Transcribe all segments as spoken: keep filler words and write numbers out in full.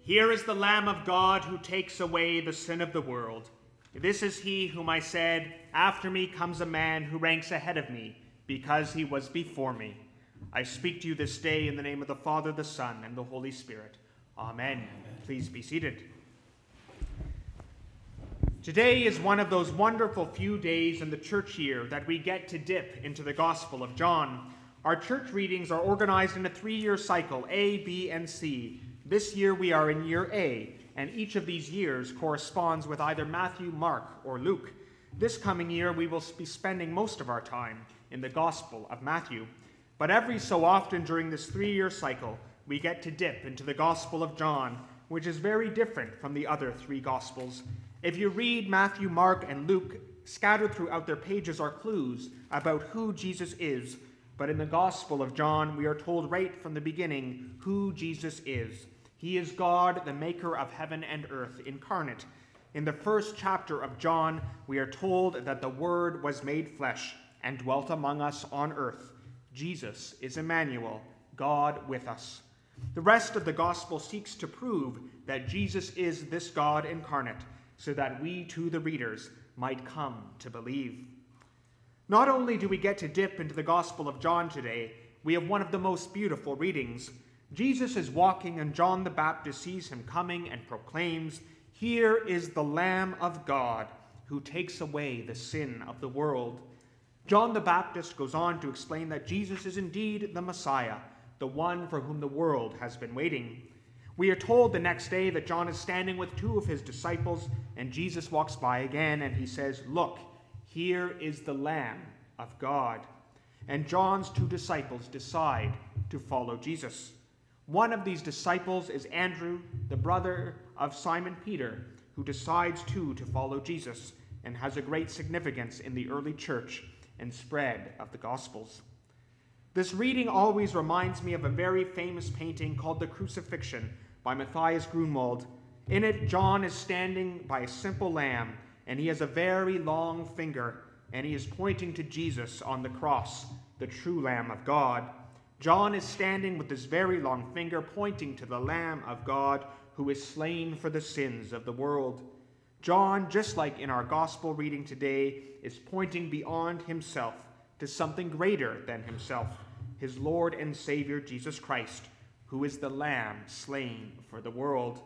Here is the Lamb of God who takes away the sin of the world. This is he whom I said, after me comes a man who ranks ahead of me, because he was before me. I speak to you this day in the name of the Father, the Son, and the Holy Spirit. Amen. Amen. Please be seated. Today is one of those wonderful few days in the church year that we get to dip into the Gospel of John. Our church readings are organized in a three-year cycle, A, B, and C. This year we are in year A, and each of these years corresponds with either Matthew, Mark, or Luke. This coming year we will be spending most of our time in the Gospel of Matthew. But every so often during this three-year cycle, we get to dip into the Gospel of John, which is very different from the other three Gospels. If you read Matthew, Mark, and Luke, scattered throughout their pages are clues about who Jesus is. But in the Gospel of John, we are told right from the beginning who Jesus is. He is God, the maker of heaven and earth, incarnate. In the first chapter of John, we are told that the Word was made flesh and dwelt among us on earth. Jesus is Emmanuel, God with us. The rest of the Gospel seeks to prove that Jesus is this God incarnate, so that we, too, the readers, might come to believe. Not only do we get to dip into the Gospel of John today, we have one of the most beautiful readings. Jesus is walking, and John the Baptist sees him coming and proclaims, "Here is the Lamb of God who takes away the sin of the world." John the Baptist goes on to explain that Jesus is indeed the Messiah, the one for whom the world has been waiting. We are told the next day that John is standing with two of his disciples, and Jesus walks by again, and he says, "Look, here is the Lamb of God." And John's two disciples decide to follow Jesus. One of these disciples is Andrew, the brother of Simon Peter, who decides too to follow Jesus and has a great significance in the early church and spread of the Gospels. This reading always reminds me of a very famous painting called The Crucifixion by Matthias Grunwald. In it, John is standing by a simple lamb, and he has a very long finger, and he is pointing to Jesus on the cross, the true Lamb of God. John is standing with this very long finger pointing to the Lamb of God who is slain for the sins of the world. John, just like in our gospel reading today, is pointing beyond himself to something greater than himself, his Lord and Savior Jesus Christ, who is the Lamb slain for the world.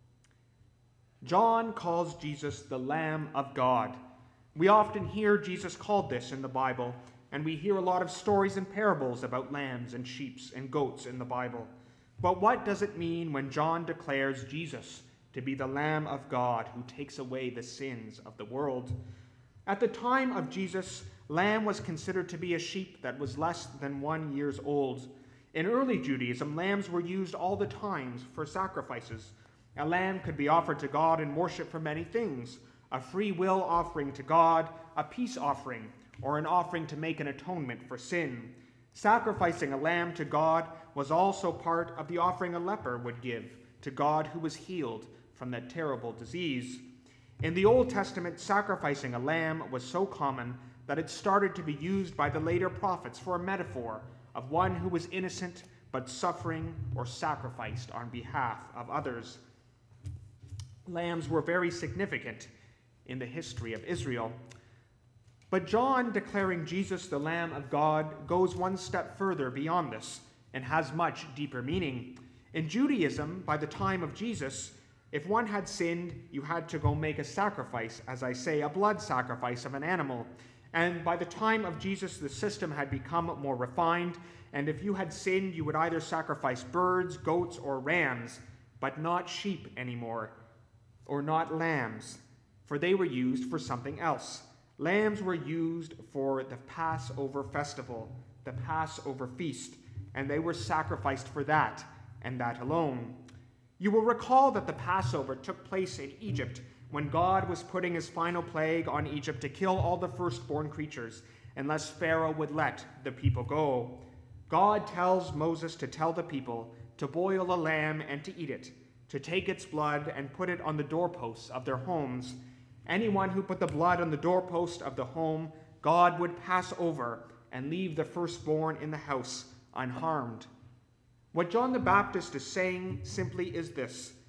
John calls Jesus the Lamb of God. We often hear Jesus called this in the Bible, and we hear a lot of stories and parables about lambs and sheep and goats in the Bible. But what does it mean when John declares Jesus to be the Lamb of God who takes away the sins of the world? At the time of Jesus, lamb was considered to be a sheep that was less than one years old. In early Judaism, lambs were used all the time for sacrifices. A lamb could be offered to God in worship for many things: a free will offering to God, a peace offering, or an offering to make an atonement for sin. Sacrificing a lamb to God was also part of the offering a leper would give to God who was healed from that terrible disease. In the Old Testament, sacrificing a lamb was so common that it started to be used by the later prophets for a metaphor of one who was innocent but suffering or sacrificed on behalf of others. Lambs were very significant in the history of Israel. But John, declaring Jesus the Lamb of God, goes one step further beyond this and has much deeper meaning. In Judaism, by the time of Jesus, if one had sinned, you had to go make a sacrifice, as I say, a blood sacrifice of an animal. And by the time of Jesus, the system had become more refined, and if you had sinned, you would either sacrifice birds, goats, or rams, but not sheep anymore, or not lambs, for they were used for something else. Lambs were used for the Passover festival, the Passover feast, and they were sacrificed for that and that alone. You will recall that the Passover took place in Egypt when God was putting his final plague on Egypt to kill all the firstborn creatures, unless Pharaoh would let the people go. God tells Moses to tell the people to boil a lamb and to eat it, to take its blood and put it on the doorposts of their homes. Anyone who put the blood on the doorpost of the home, God would pass over and leave the firstborn in the house unharmed. What John the Baptist is saying simply is this: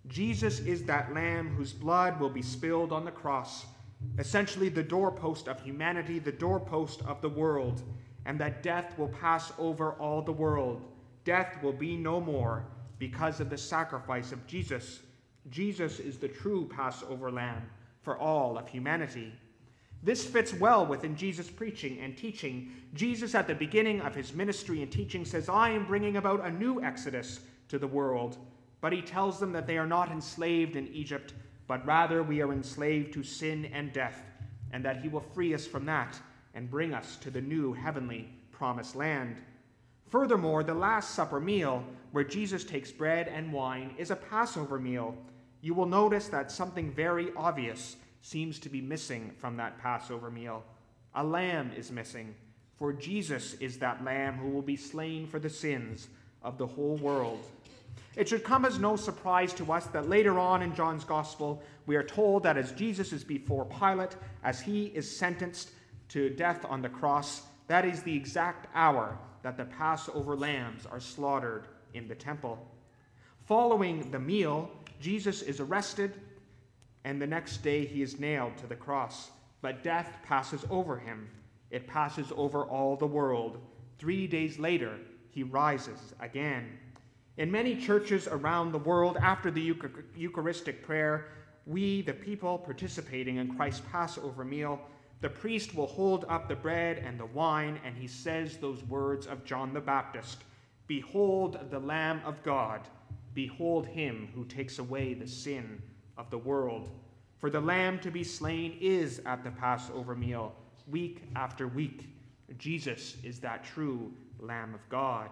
Jesus is that lamb whose blood will be spilled on the cross, essentially the doorpost of humanity, the doorpost of the world, and that death will pass over all the world. Death will be no more because of the sacrifice of Jesus. Jesus is the true Passover lamb for all of humanity. This fits well within Jesus' preaching and teaching. Jesus, at the beginning of his ministry and teaching, says, I am bringing about a new exodus to the world. But he tells them that they are not enslaved in Egypt, but rather we are enslaved to sin and death, and that he will free us from that and bring us to the new heavenly promised land. Furthermore, the Last Supper meal, where Jesus takes bread and wine, is a Passover meal. You will notice that something very obvious seems to be missing from that Passover meal. A lamb is missing, for Jesus is that lamb who will be slain for the sins of the whole world. It should come as no surprise to us that later on in John's Gospel, we are told that as Jesus is before Pilate, as he is sentenced to death on the cross, that is the exact hour that the Passover lambs are slaughtered in the temple. Following the meal, Jesus is arrested, and the next day he is nailed to the cross. But death passes over him. It passes over all the world. Three days later, he rises again. In many churches around the world, after the Eucharistic prayer, we, the people participating in Christ's Passover meal, the priest will hold up the bread and the wine, and he says those words of John the Baptist, Behold the Lamb of God, behold him who takes away the sin of the world. For the lamb to be slain is at the Passover meal, week after week. Jesus is that true Lamb of God.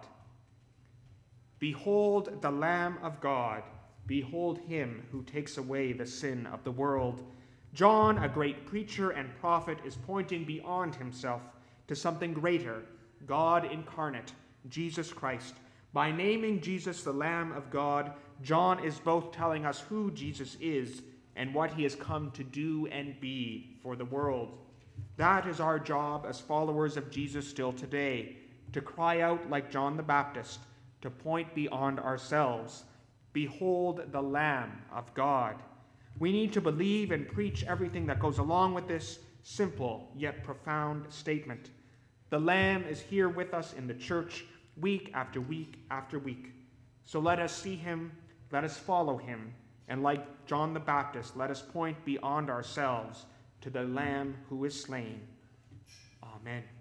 Behold the Lamb of God, behold him who takes away the sin of the world. John, a great preacher and prophet, is pointing beyond himself to something greater, God incarnate, Jesus Christ. By naming Jesus the Lamb of God, John is both telling us who Jesus is and what he has come to do and be for the world. That is our job as followers of Jesus still today, to cry out like John the Baptist, to point beyond ourselves. Behold the Lamb of God. We need to believe and preach everything that goes along with this simple yet profound statement. The Lamb is here with us in the church week after week after week. So let us see him, let us follow him, and like John the Baptist, let us point beyond ourselves to the Lamb who is slain. Amen.